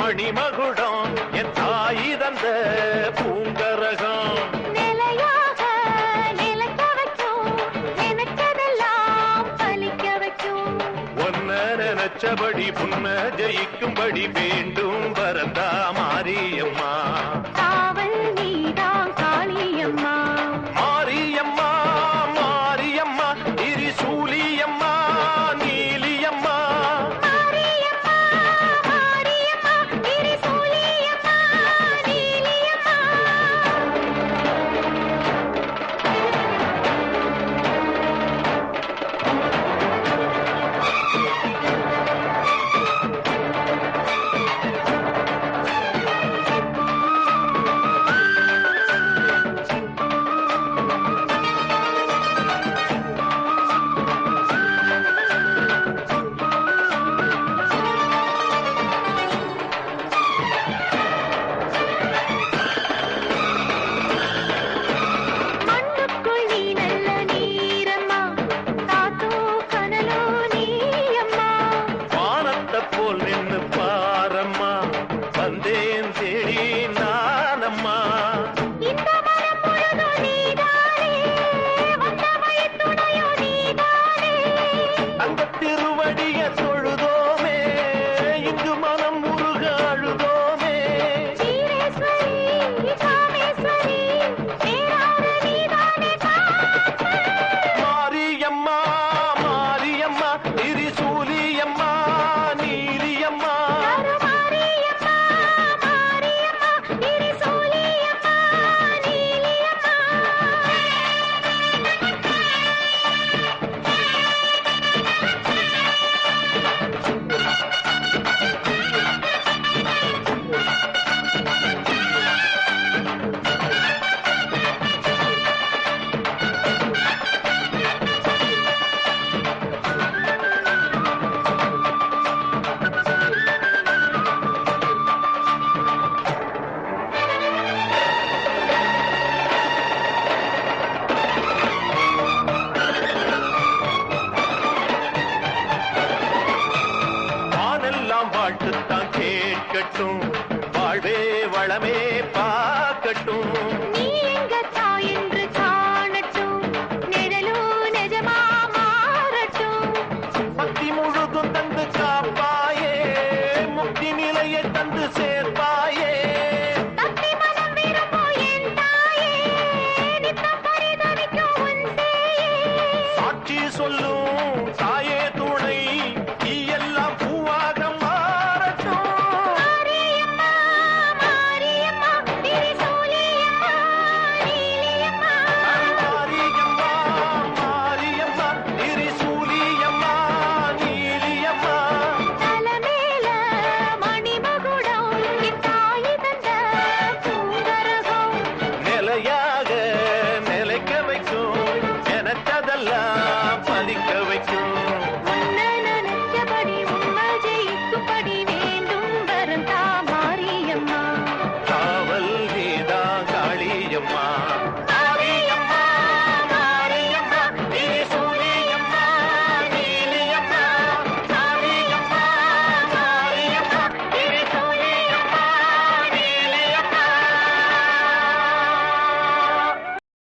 மணிமகுடம் என் தாய் தந்த பூங்கரகம் நிலையாக நிலைக்க வைக்கும் நினைச்சதெல்லாம் பலிக்க வைக்கும் ஒன்ன நினைச்சபடி புன்ன ஜெயிக்கும்படி வேண்டும் வரந்தா மாரியம்மா காவல் நீதான் காளியம்மா மாரியம்மா மாரியம்மா திரிசூலியம்மா நீலியம்மா மாரியம்மா மாரியம்மா திரிசூலியம்மா நீலியம்மா மண்ணுக்குள் நீ நல்ல நீரம்மா காத்தோ கனலோ நீயம்மா வானத்தை போல் நின்னு பாரம்மா வந்தேன் தேடி நானம்மா இந்த மரம் முழுதும் நீதானே வந்த வழித்துணையோ நீதானே அந்த திருவடிய தொழுதோமே இங்கு மனம் முருக அழுதோமே சீரேஸ்வரி காமேஸ்வரி பேரார நீதானே காப்பு மாரியம்மா மாரியம்மா திரிசூலியம்மா நீலியம்மா மாரியம்மா மாரியம்மா திரிசூலியம்மா நீலியம்மா வானெல்லாம் வாழ்த்துத்தான் கேட்கட்டும் வாழ்வே வளமே பார்க்கட்டும் நீ எங்க தாய் என்று காணட்டும் நிழலோ நிஜமா மாறட்டும் பக்தி முழுதும் தந்து காப்பாயே முக்தி நிலையை தந்து சேர்ப்பா